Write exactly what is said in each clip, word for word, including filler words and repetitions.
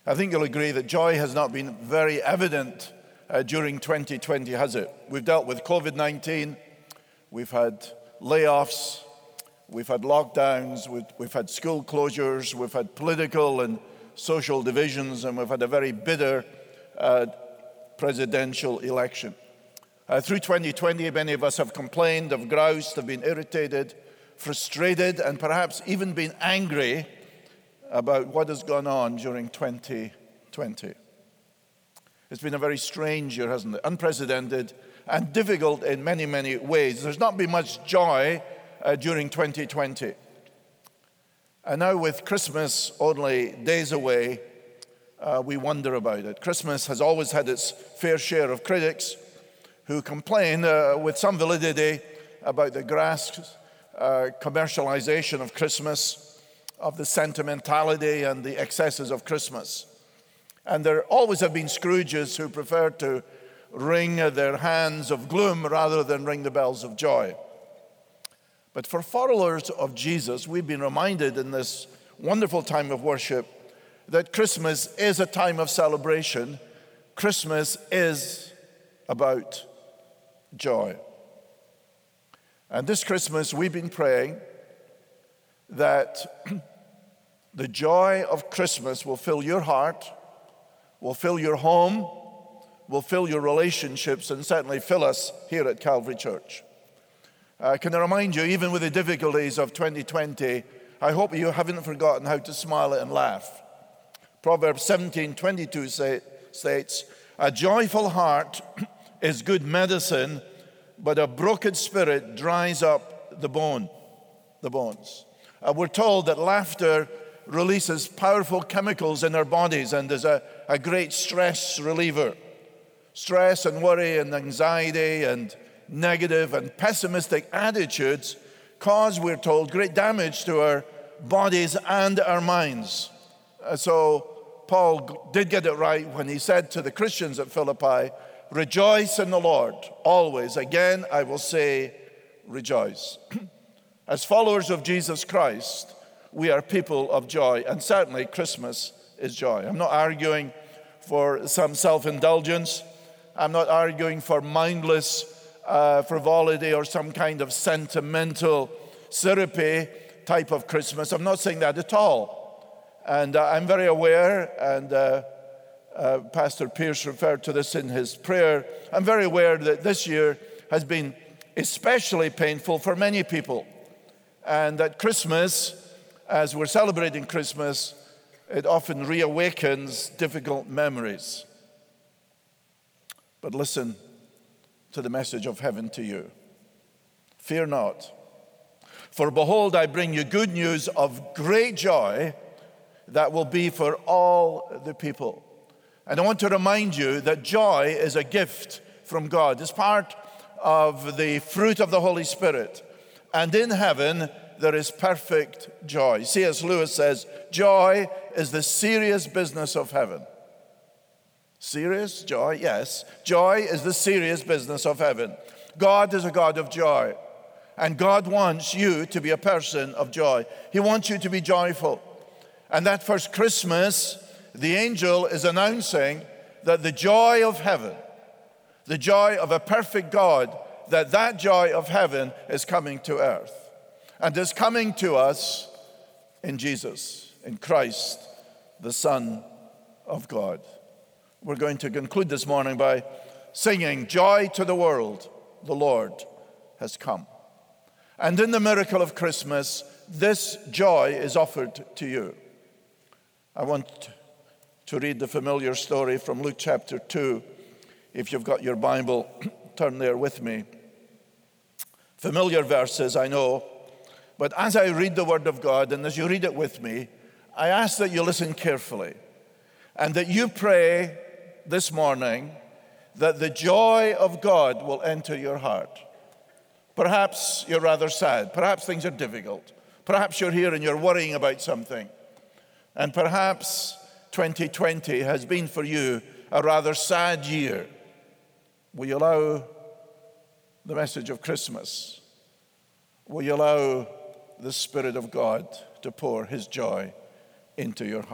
I think you'll agree that joy has not been very evident uh, during twenty twenty, has it? We've dealt with covid nineteen, we've had layoffs, we've had lockdowns, we've, we've had school closures, we've had political and social divisions, and we've had a very bitter uh, presidential election. Uh, through twenty twenty, many of us have complained, have groused, have been irritated, frustrated, and perhaps even been angry about what has gone on during twenty twenty. It's been a very strange year, hasn't it? Unprecedented and difficult in many, many ways. There's not been much joy uh, during twenty twenty. And now with Christmas only days away, uh, we wonder about it. Christmas has always had its fair share of critics who complain uh, with some validity about the grass uh, commercialization of Christmas, of the sentimentality and the excesses of Christmas. And there always have been Scrooges who prefer to ring their hands of gloom rather than ring the bells of joy. But for followers of Jesus, we've been reminded in this wonderful time of worship that Christmas is a time of celebration. Christmas is about joy. And this Christmas, we've been praying that the joy of Christmas will fill your heart, will fill your home, will fill your relationships, and certainly fill us here at Calvary Church. Uh, can I remind you, even with the difficulties of twenty twenty, I hope you haven't forgotten how to smile and laugh. Proverbs seventeen twenty-two say, states, "A joyful heart is good medicine, but a broken spirit dries up the bone, the bones." Uh, we're told that laughter releases powerful chemicals in our bodies and is a, a great stress reliever. Stress and worry and anxiety and negative and pessimistic attitudes cause, we're told, great damage to our bodies and our minds. Uh, so Paul did get it right when he said to the Christians at Philippi, "Rejoice in the Lord always. Again, I will say, rejoice." As followers of Jesus Christ, we are people of joy, and certainly Christmas is joy. I'm not arguing for some self-indulgence. I'm not arguing for mindless uh, frivolity or some kind of sentimental, syrupy type of Christmas. I'm not saying that at all. And uh, I'm very aware, and uh, uh, Pastor Pierce referred to this in his prayer, I'm very aware that this year has been especially painful for many people. And at Christmas, as we're celebrating Christmas, it often reawakens difficult memories. But listen to the message of heaven to you. Fear not, for behold, I bring you good news of great joy that will be for all the people. And I want to remind you that joy is a gift from God. It's part of the fruit of the Holy Spirit. And in heaven, there is perfect joy. C S Lewis says, joy is the serious business of heaven. Serious joy? Yes. Joy is the serious business of heaven. God is a God of joy. And God wants you to be a person of joy. He wants you to be joyful. And that first Christmas, the angel is announcing that the joy of heaven, the joy of a perfect God, that that joy of heaven is coming to earth. And is coming to us in Jesus, in Christ, the Son of God. We're going to conclude this morning by singing, "Joy to the world, the Lord has come." And in the miracle of Christmas, this joy is offered to you. I want to read the familiar story from Luke chapter two. If you've got your Bible, turn there with me. Familiar verses, I know. But as I read the Word of God, and as you read it with me, I ask that you listen carefully and that you pray this morning that the joy of God will enter your heart. Perhaps you're rather sad. Perhaps things are difficult. Perhaps you're here and you're worrying about something. And perhaps twenty twenty has been for you a rather sad year. Will you allow the message of Christmas? Will you allow the Spirit of God to pour His joy into your heart?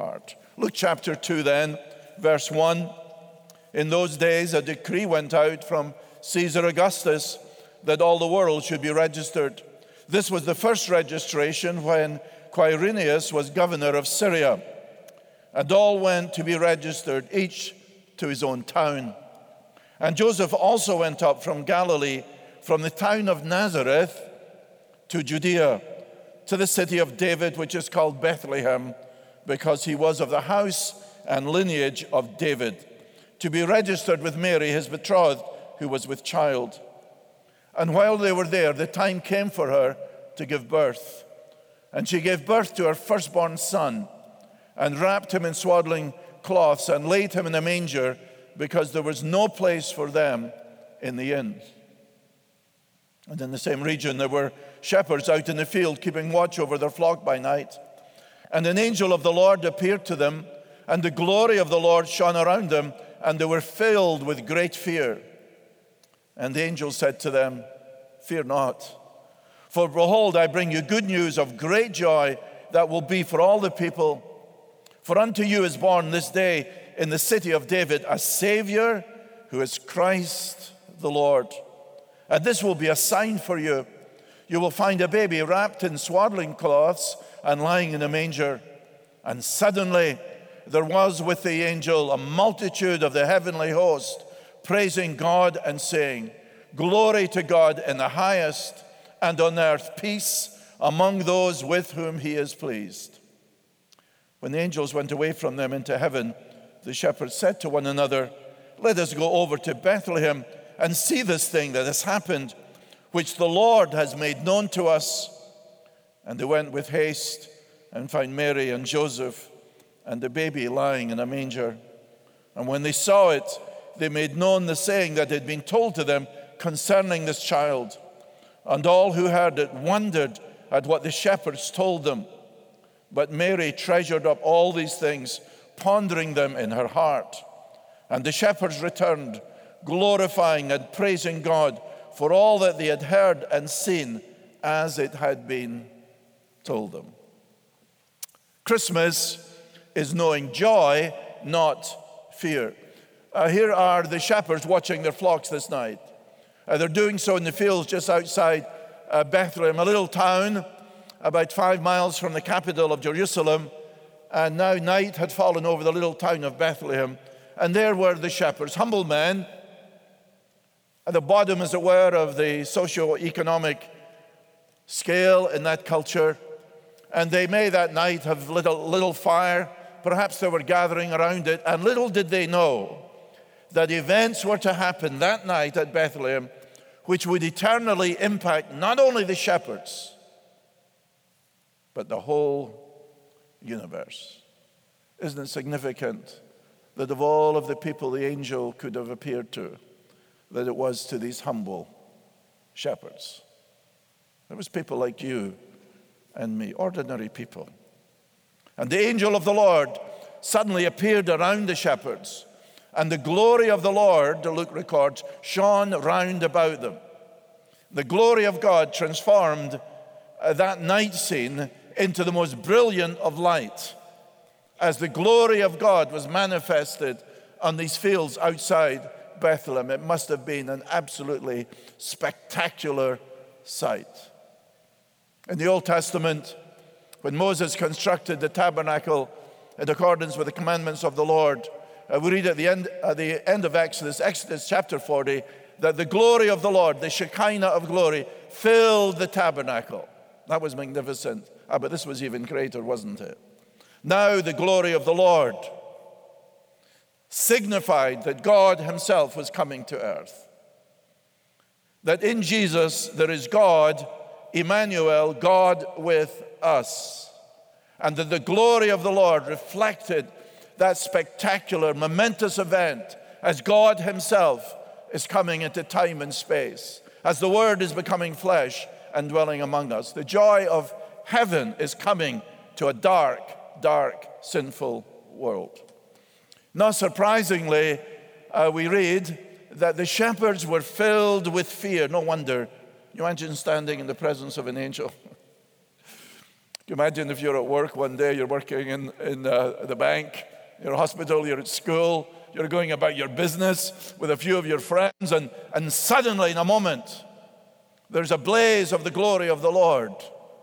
Luke chapter two then, verse one. In those days a decree went out from Caesar Augustus that all the world should be registered. This was the first registration when Quirinius was governor of Syria. And all went to be registered, each to his own town. And Joseph also went up from Galilee, from the town of Nazareth to Judea, to the city of David, which is called Bethlehem, because he was of the house and lineage of David, to be registered with Mary, his betrothed, who was with child. And while they were there, the time came for her to give birth. And she gave birth to her firstborn son, and wrapped him in swaddling cloths, and laid him in a manger, because there was no place for them in the inn. And in the same region there were shepherds out in the field, keeping watch over their flock by night. And an angel of the Lord appeared to them, and the glory of the Lord shone around them, and they were filled with great fear. And the angel said to them, "Fear not, for behold, I bring you good news of great joy that will be for all the people. For unto you is born this day in the city of David a Savior, who is Christ the Lord. And this will be a sign for you. You will find a baby wrapped in swaddling cloths and lying in a manger." And suddenly there was with the angel a multitude of the heavenly host, praising God and saying, "Glory to God in the highest, and on earth peace among those with whom he is pleased." When the angels went away from them into heaven, the shepherds said to one another, "Let us go over to Bethlehem and see this thing that has happened, which the Lord has made known to us." And they went with haste and found Mary and Joseph and the baby lying in a manger. And when they saw it, they made known the saying that had been told to them concerning this child. And all who heard it wondered at what the shepherds told them. But Mary treasured up all these things, pondering them in her heart. And the shepherds returned, glorifying and praising God for all that they had heard and seen as it had been told them. Christmas is knowing joy, not fear. Uh, here are the shepherds watching their flocks this night. Uh, they're doing so in the fields just outside uh, Bethlehem, a little town about five miles from the capital of Jerusalem. And now night had fallen over the little town of Bethlehem. And there were the shepherds, humble men, at the bottom, as it were, of the socio-economic scale in that culture. And they may that night have lit a little fire. Perhaps they were gathering around it. And little did they know that events were to happen that night at Bethlehem, which would eternally impact not only the shepherds, but the whole universe. Isn't it significant that of all of the people the angel could have appeared to, that it was to these humble shepherds? It was people like you and me, ordinary people. And the angel of the Lord suddenly appeared around the shepherds, and the glory of the Lord, Luke records, shone round about them. The glory of God transformed uh, that night scene into the most brilliant of light, as the glory of God was manifested on these fields outside Bethlehem. It must have been an absolutely spectacular sight. In the Old Testament, when Moses constructed the tabernacle in accordance with the commandments of the Lord, uh, we read at the end, at the end of Exodus, Exodus chapter forty, that the glory of the Lord, the Shekinah of glory, filled the tabernacle. That was magnificent. Ah, but this was even greater, wasn't it? Now the glory of the Lord signified that God himself was coming to earth. That in Jesus there is God, Emmanuel, God with us. And that the glory of the Lord reflected that spectacular, momentous event as God himself is coming into time and space, as the Word is becoming flesh and dwelling among us. The joy of heaven is coming to a dark, dark, sinful world. Not surprisingly, uh, we read that the shepherds were filled with fear. No wonder. You imagine standing in the presence of an angel. you imagine if you're at work one day, you're working in, in uh, the bank, you're at hospital, you're at school, you're going about your business with a few of your friends, and, and suddenly in a moment, there's a blaze of the glory of the Lord.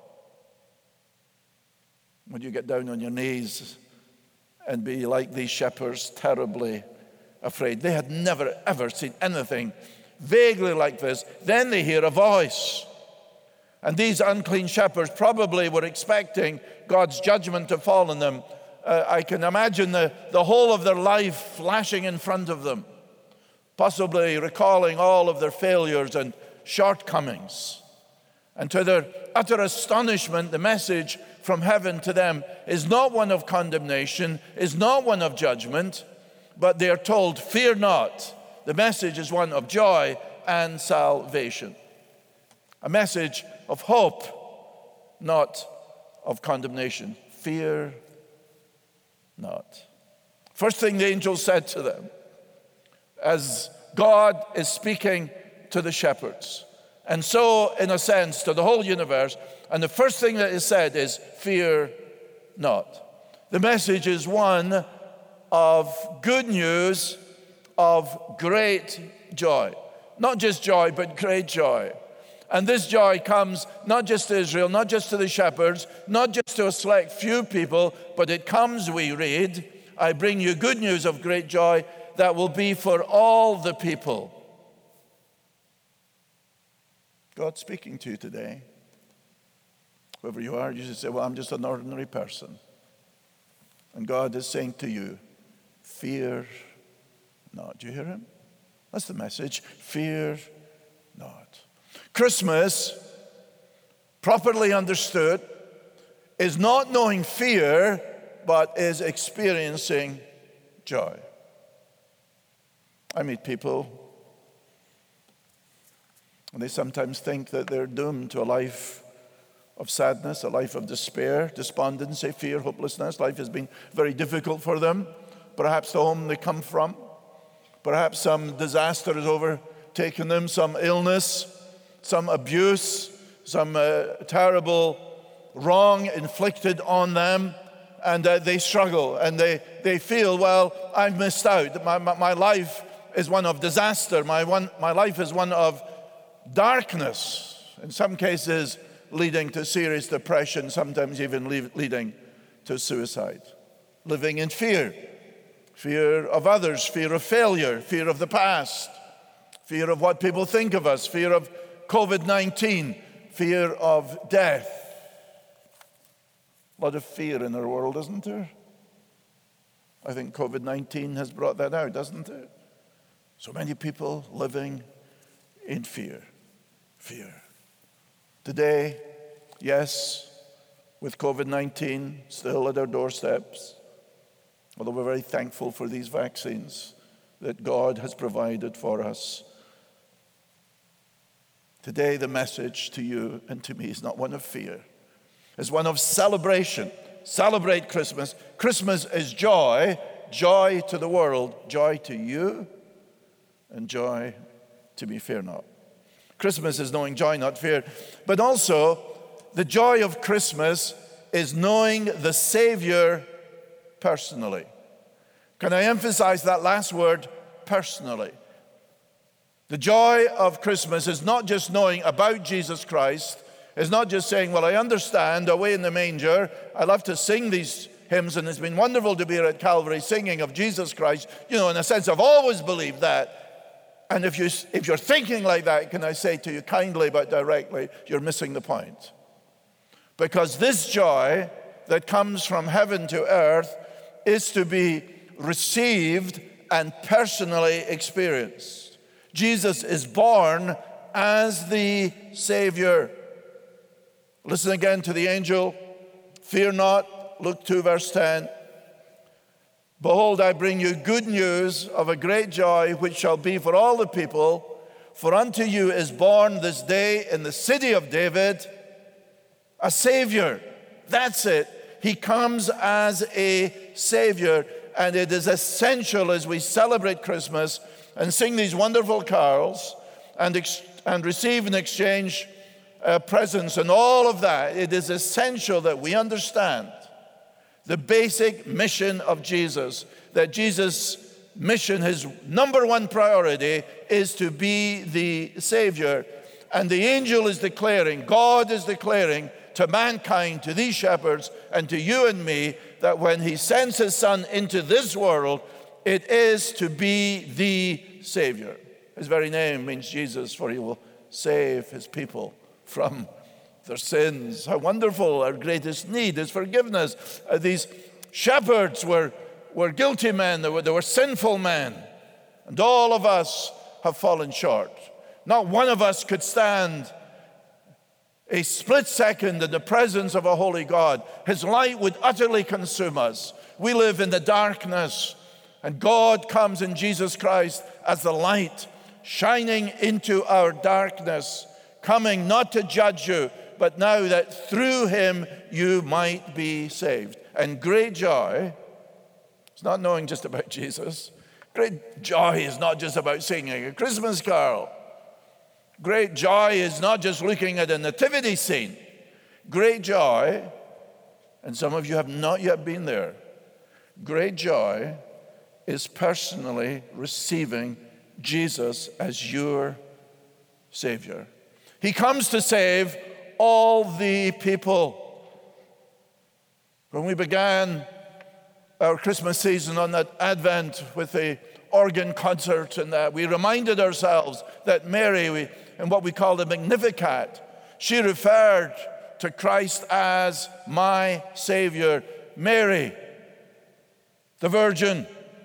Would you get down on your knees and be like these shepherds, terribly afraid? They had never, ever seen anything vaguely like this. Then they hear a voice. And these unclean shepherds probably were expecting God's judgment to fall on them. Uh, I can imagine the, the whole of their life flashing in front of them, possibly recalling all of their failures and shortcomings. And to their utter astonishment, the message from heaven to them is not one of condemnation, is not one of judgment, but they are told, fear not. The message is one of joy and salvation. A message of hope, not of condemnation. Fear not. First thing the angel said to them, as God is speaking to the shepherds, and so, in a sense, to the whole universe, and the first thing that is said is, fear not. The message is one of good news, of great joy. Not just joy, but great joy. And this joy comes not just to Israel, not just to the shepherds, not just to a select few people, but it comes, we read, I bring you good news of great joy that will be for all the people. God's speaking to you today. Whoever you are, you should say, well, I'm just an ordinary person. And God is saying to you, fear not. Do you hear him? That's the message. Fear not. Christmas, properly understood, is not knowing fear, but is experiencing joy. I meet people, and they sometimes think that they're doomed to a life of sadness, a life of despair, despondency, fear, hopelessness. Life has been very difficult for them. Perhaps the home they come from. Perhaps some disaster has overtaken them, some illness, some abuse, some uh, terrible wrong inflicted on them, and uh, they struggle, and they, they feel, well, I've missed out. My, my, my life is one of disaster. My, one, my life is one of darkness, in some cases leading to serious depression, sometimes even leading to suicide. Living in fear. Fear of others, fear of failure, fear of the past, fear of what people think of us, fear of covid nineteen, fear of death. A lot of fear in our world, isn't there? I think covid nineteen has brought that out, doesn't it? So many people living in fear. Fear. Today, yes, with covid nineteen still at our doorsteps, although we're very thankful for these vaccines that God has provided for us, today the message to you and to me is not one of fear. It's one of celebration. Celebrate Christmas. Christmas is joy. Joy to the world. Joy to you. And joy to me. Fear not. Christmas is knowing joy, not fear. But also, the joy of Christmas is knowing the Savior personally. Can I emphasize that last word, personally? The joy of Christmas is not just knowing about Jesus Christ. It's not just saying, well, I understand, away in the manger. I love to sing these hymns, and it's been wonderful to be here at Calvary singing of Jesus Christ. You know, in a sense, I've always believed that. And if, you, if you're thinking like that, can I say to you kindly but directly, you're missing the point. Because this joy that comes from heaven to earth is to be received and personally experienced. Jesus is born as the Savior. Listen again to the angel. Fear not. Luke two, verse ten. Behold, I bring you good news of a great joy, which shall be for all the people. For unto you is born this day in the city of David a Savior. That's it. He comes as a Savior. And it is essential as we celebrate Christmas and sing these wonderful carols and, ex- and receive and exchange uh, presence and all of that, it is essential that we understand the basic mission of Jesus, that Jesus' mission, his number one priority, is to be the Savior. And the angel is declaring, God is declaring to mankind, to these shepherds, and to you and me, that when he sends his Son into this world, it is to be the Savior. His very name means Jesus, for he will save his people from their sins. How wonderful. Our greatest need is forgiveness. Uh, these shepherds were, were guilty men. They were, they were sinful men. And all of us have fallen short. Not one of us could stand a split second in the presence of a holy God. His light would utterly consume us. We live in the darkness, and God comes in Jesus Christ as the light, shining into our darkness, coming not to judge you, but now that through him you might be saved. And great joy is not knowing just about Jesus. Great joy is not just about singing a Christmas carol. Great joy is not just looking at a nativity scene. Great joy, and some of you have not yet been there, great joy is personally receiving Jesus as your Savior. He comes to save all the people. When we began our Christmas season on that Advent with the organ concert and that, we reminded ourselves that Mary, we, in what we call the Magnificat, she referred to Christ as my Savior. Mary, the Virgin,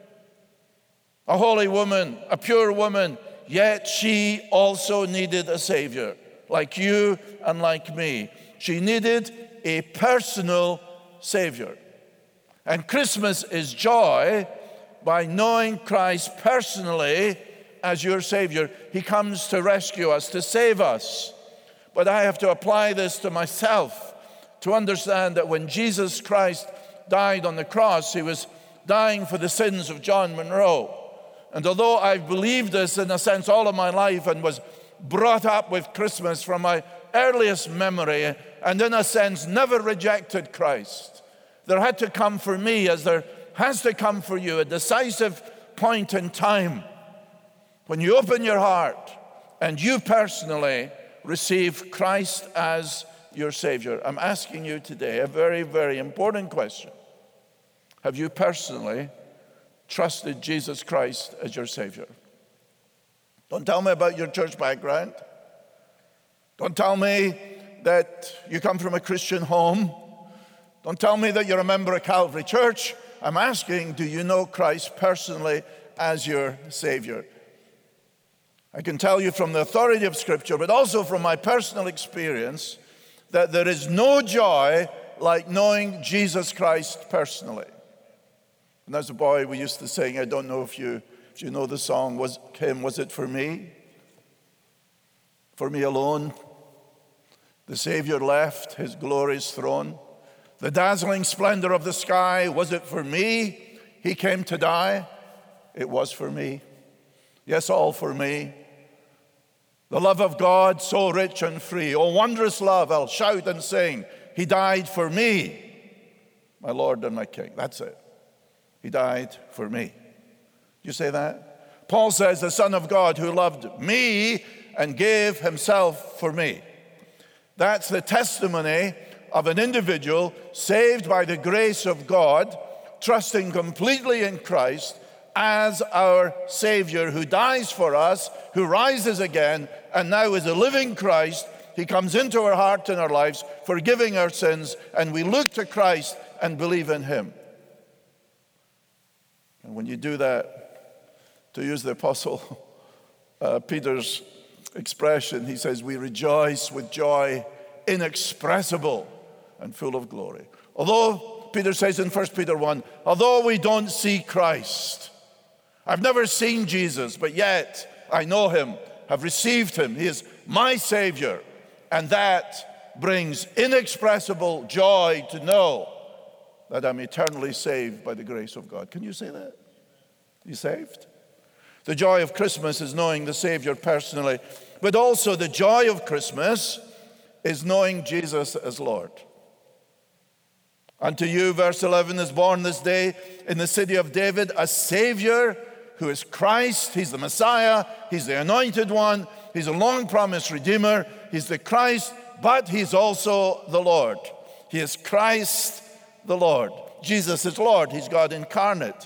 a holy woman, a pure woman, yet she also needed a Savior, like you and like me. She needed a personal Savior. And Christmas is joy by knowing Christ personally as your Savior. He comes to rescue us, to save us. But I have to apply this to myself to understand that when Jesus Christ died on the cross, he was dying for the sins of John Monroe. And although I've believed this in a sense all of my life and was brought up with Christmas from my earliest memory, and in a sense never rejected Christ, there had to come for me, as there has to come for you, a decisive point in time when you open your heart and you personally receive Christ as your Savior. I'm asking you today a very, very important question. Have you personally trusted Jesus Christ as your Savior? Don't tell me about your church background. Don't tell me that you come from a Christian home. Don't tell me that you're a member of Calvary Church. I'm asking, do you know Christ personally as your Savior? I can tell you from the authority of Scripture, but also from my personal experience, that there is no joy like knowing Jesus Christ personally. And as a boy, we used to sing, I don't know if you if you know the song, was hymn, was it for me? For me alone? The Savior left his glorious throne. The dazzling splendor of the sky, was it for me? He came to die. It was for me. Yes, all for me. The love of God, so rich and free. Oh, wondrous love, I'll shout and sing. He died for me, my Lord and my King. That's it. He died for me. You say that? Paul says, the Son of God who loved me and gave himself for me. That's the testimony of an individual saved by the grace of God, trusting completely in Christ as our Savior, who dies for us, who rises again, and now is a living Christ. He comes into our heart and our lives, forgiving our sins, and we look to Christ and believe in him. And when you do that, to use the Apostle uh, Peter's expression, he says, we rejoice with joy inexpressible and full of glory. Although, Peter says in First Peter one, although we don't see Christ, I've never seen Jesus, but yet I know him, have received him. He is my Savior. And that brings inexpressible joy to know that I'm eternally saved by the grace of God. Can you say that? You saved? The joy of Christmas is knowing the Savior personally, but also the joy of Christmas is knowing Jesus as Lord. Unto you, verse eleven, is born this day in the city of David a Savior who is Christ. He's the Messiah. He's the Anointed One. He's a long-promised Redeemer. He's the Christ, but He's also the Lord. He is Christ the Lord. Jesus is Lord. He's God incarnate.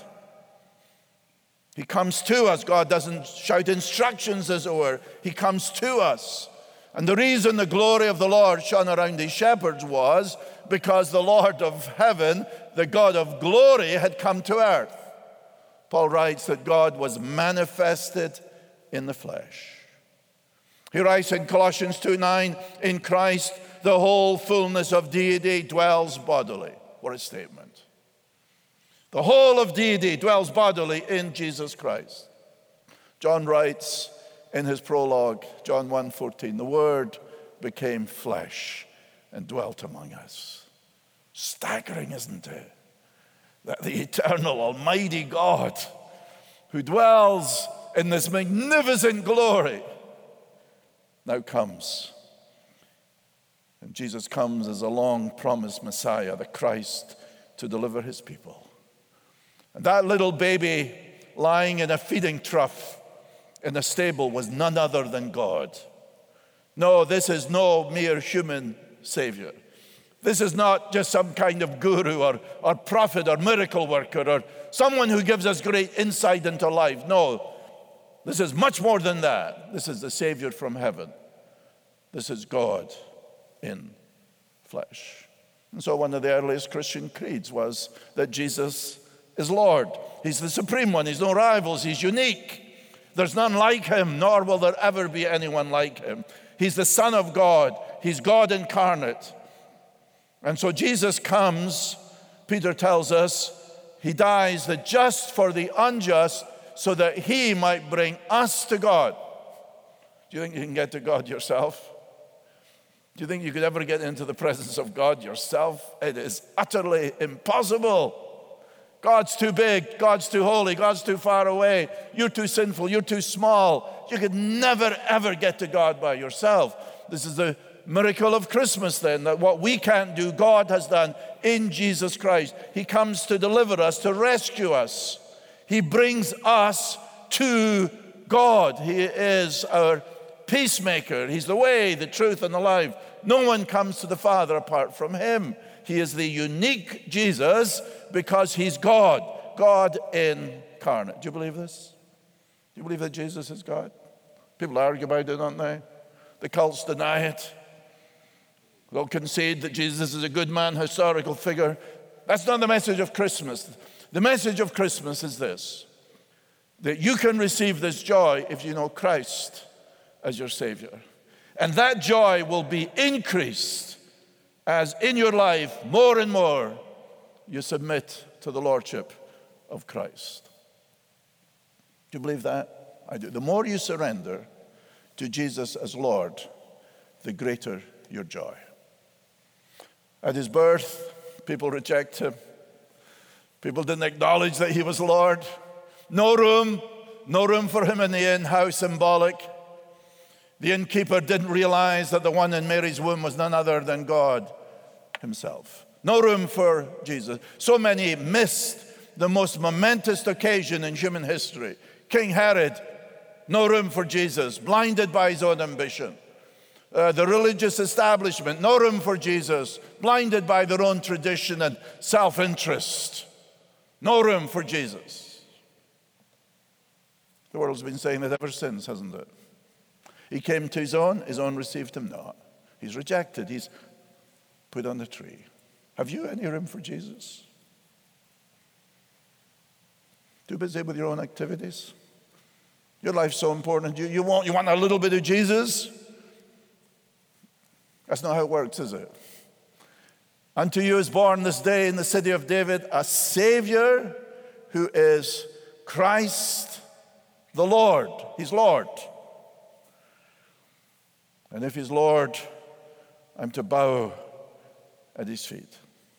He comes to us. God doesn't shout instructions, as it were. He comes to us. And the reason the glory of the Lord shone around His shepherds was because the Lord of heaven, the God of glory, had come to earth. Paul writes that God was manifested in the flesh. He writes in Colossians two nine, in Christ the whole fullness of deity dwells bodily. What a statement. The whole of deity dwells bodily in Jesus Christ. John writes in his prologue, John one fourteen, the Word became flesh and dwelt among us. Staggering, isn't it? That the eternal, almighty God who dwells in this magnificent glory now comes. And Jesus comes as a long-promised Messiah, the Christ, to deliver His people. And that little baby lying in a feeding trough in a stable was none other than God. No, this is no mere human Savior. This is not just some kind of guru or, or prophet or miracle worker or someone who gives us great insight into life. No, this is much more than that. This is the Savior from heaven. This is God in flesh. And so one of the earliest Christian creeds was that Jesus is Lord. He's the supreme one. He's no rivals. He's unique. There's none like Him, nor will there ever be anyone like Him. He's the Son of God. He's God incarnate. And so Jesus comes, Peter tells us, He dies the just for the unjust so that He might bring us to God. Do you think you can get to God yourself? Do you think you could ever get into the presence of God yourself? It is utterly impossible. God's too big, God's too holy, God's too far away. You're too sinful, you're too small. You could never, ever get to God by yourself. This is the miracle of Christmas then, that what we can't do, God has done in Jesus Christ. He comes to deliver us, to rescue us. He brings us to God. He is our peacemaker. He's the way, the truth, and the life. No one comes to the Father apart from Him. He is the unique Jesus because He's God, God incarnate. Do you believe this? Do you believe that Jesus is God? People argue about it, don't they? The cults deny it. They'll concede that Jesus is a good man, historical figure. That's not the message of Christmas. The message of Christmas is this, that you can receive this joy if you know Christ as your Savior. And that joy will be increased as in your life, more and more, you submit to the Lordship of Christ. Do you believe that? I do. The more you surrender to Jesus as Lord, the greater your joy. At His birth, people reject Him. People didn't acknowledge that He was Lord. No room, no room for Him in the inn. How symbolic. The innkeeper didn't realize that the one in Mary's womb was none other than God Himself. No room for Jesus. So many missed the most momentous occasion in human history. King Herod, no room for Jesus, blinded by his own ambition. Uh, the religious establishment, no room for Jesus, blinded by their own tradition and self-interest. No room for Jesus. The world's been saying that ever since, hasn't it? He came to His own, His own received Him not. He's rejected, He's put on the tree. Have you any room for Jesus? Too busy with your own activities? Your life's so important. You, you, want, you want a little bit of Jesus? That's not how it works, is it? Unto you is born this day in the city of David a Savior who is Christ the Lord. He's Lord. And if He's Lord, I'm to bow at His feet.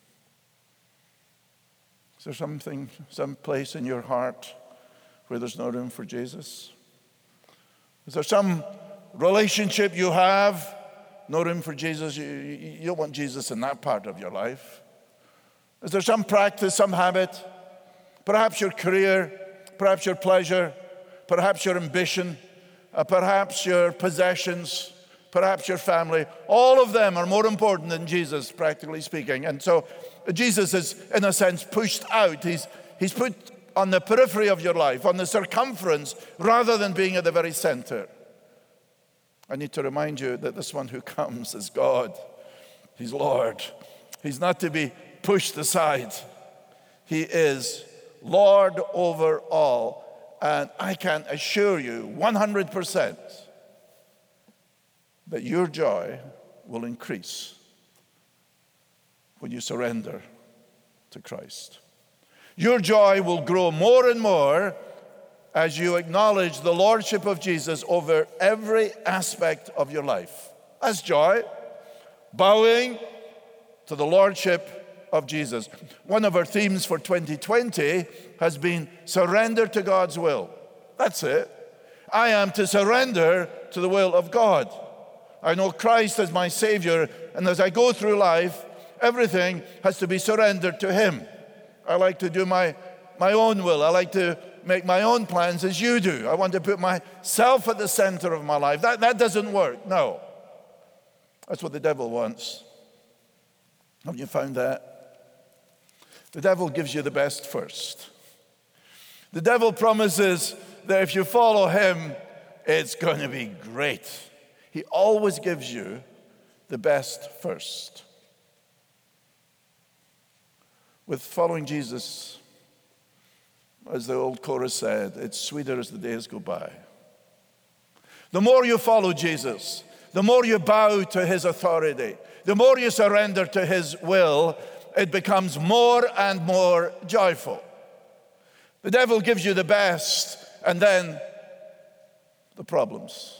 Is there something, some place in your heart where there's no room for Jesus? Is there some relationship you have No room for Jesus? You, you, you don't want Jesus in that part of your life. Is there some practice, some habit? Perhaps your career, perhaps your pleasure, perhaps your ambition, uh, perhaps your possessions, perhaps your family. All of them are more important than Jesus, practically speaking. And so Jesus is, in a sense, pushed out. He's, he's put on the periphery of your life, on the circumference, rather than being at the very center. I need to remind you that this one who comes is God. He's Lord. He's not to be pushed aside. He is Lord over all. And I can assure you one hundred percent that your joy will increase when you surrender to Christ. Your joy will grow more and more as you acknowledge the lordship of Jesus over every aspect of your life. That's joy, bowing to the lordship of Jesus. One of our themes for twenty twenty has been surrender to God's will. That's it. I am to surrender to the will of God. I know Christ as my Savior, and as I go through life, everything has to be surrendered to Him. I like to do my, my own will. I like to make my own plans as you do. I want to put myself at the center of my life. That, that doesn't work, no. That's what the devil wants. Have you found that? The devil gives you the best first. The devil promises that if you follow him, it's going to be great. He always gives you the best first. With following Jesus, as the old chorus said, it's sweeter as the days go by. The more you follow Jesus, the more you bow to his authority, the more you surrender to his will, it becomes more and more joyful. The devil gives you the best, and then the problems.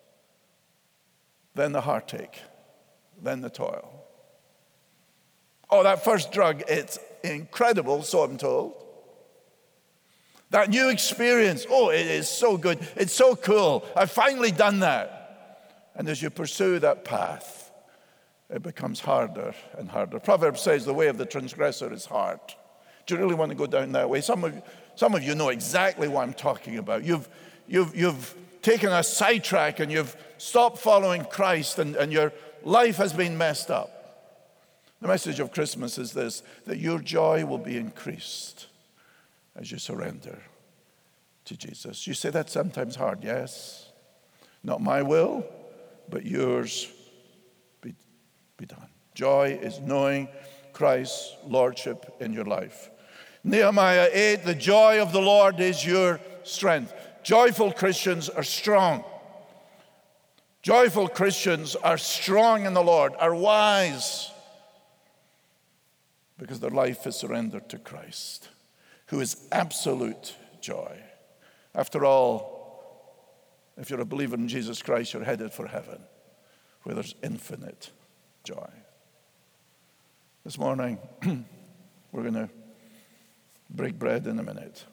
Then the heartache, then the toil. Oh, that first drug, it's incredible, so I'm told. That new experience, oh, it is so good. It's so cool. I've finally done that. And as you pursue that path, it becomes harder and harder. Proverbs says the way of the transgressor is hard. Do you really want to go down that way? Some of you, some of you know exactly what I'm talking about. You've, you've, you've taken a sidetrack and you've stopped following Christ, and, and your life has been messed up. The message of Christmas is this, that your joy will be increased as you surrender to Jesus. You say that's sometimes hard. Yes. Not my will, but yours be, be done. Joy is knowing Christ's lordship in your life. Nehemiah eight, the joy of the Lord is your strength. Joyful Christians are strong. Joyful Christians are strong in the Lord, are wise, because their life is surrendered to Christ, who is absolute joy. After all, if you're a believer in Jesus Christ, you're headed for heaven, where there's infinite joy. This morning, we're going to break bread in a minute.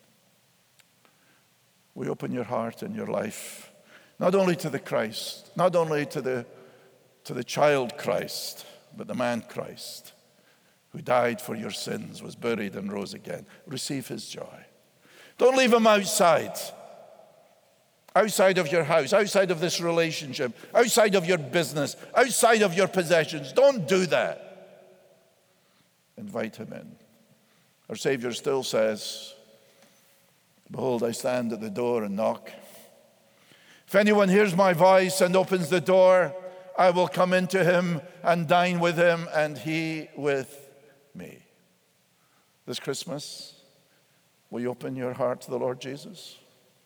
We open your heart and your life, not only to the Christ, not only to the, to the child Christ, but the man Christ, who died for your sins, was buried and rose again. Receive his joy. Don't leave him outside. Outside of your house, outside of this relationship, outside of your business, outside of your possessions. Don't do that. Invite him in. Our Savior still says, behold, I stand at the door and knock. If anyone hears my voice and opens the door, I will come into him and dine with him, and he with me. This Christmas, will you open your heart to the Lord Jesus?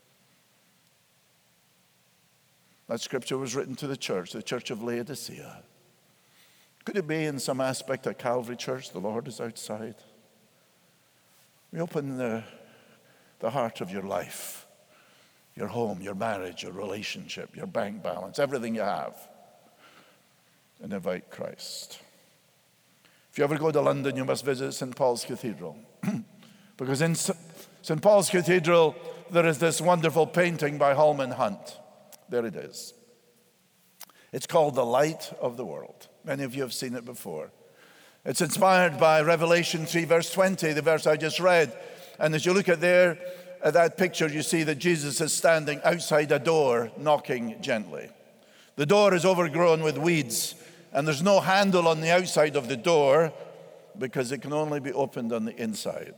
That scripture was written to the church, the church of Laodicea. Could it be in some aspect at Calvary Church, the Lord is outside? We open the, the heart of your life, your home, your marriage, your relationship, your bank balance, everything you have, and invite Christ. If you ever go to London, you must visit Saint Paul's Cathedral. Because in Saint Paul's Cathedral, there is this wonderful painting by Holman Hunt. There it is. It's called The Light of the World. Many of you have seen it before. It's inspired by Revelation three, verse twenty, the verse I just read. And as you look at there, at that picture, you see that Jesus is standing outside a door, knocking gently. The door is overgrown with weeds, and there's no handle on the outside of the door because it can only be opened on the inside.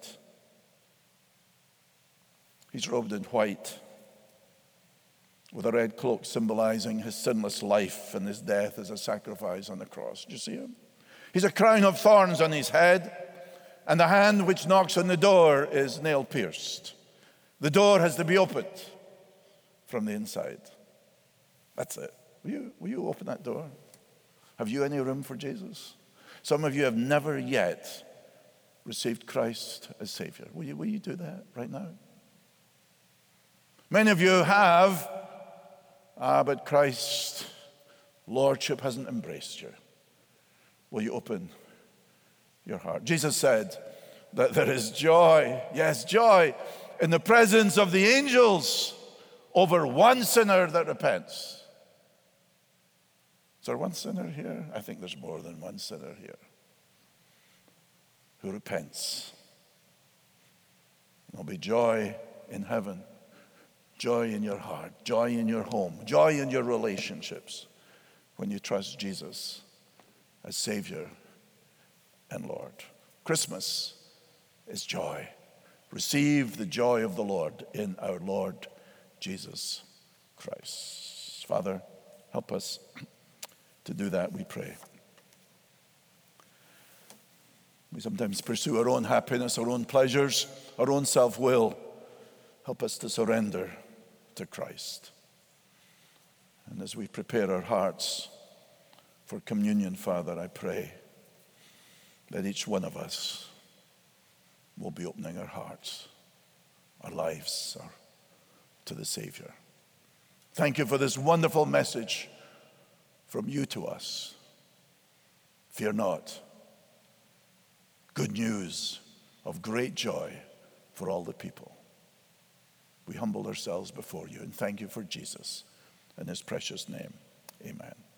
He's robed in white with a red cloak symbolizing his sinless life and his death as a sacrifice on the cross. Do you see him? He's a crown of thorns on his head, and the hand which knocks on the door is nail-pierced. The door has to be opened from the inside. That's it. Will you, will you open that door? Have you any room for Jesus? Some of you have never yet received Christ as Savior. Will you, will you do that right now? Many of you have, ah, but Christ's Lordship hasn't embraced you. Will you open your heart? Jesus said that there is joy, yes, joy, in the presence of the angels over one sinner that repents. Is there one sinner here? I think there's more than one sinner here who repents. There'll be joy in heaven, joy in your heart, joy in your home, joy in your relationships when you trust Jesus as Savior and Lord. Christmas is joy. Receive the joy of the Lord in our Lord Jesus Christ. Father, help us to do that, we pray. We sometimes pursue our own happiness, our own pleasures, our own self-will. Help us to surrender to Christ. And as we prepare our hearts for communion, Father, I pray that each one of us will be opening our hearts, our lives our, to the Savior. Thank you for this wonderful message from you to us. Fear not. Good news of great joy for all the people. We humble ourselves before you and thank you for Jesus. In his precious name, amen.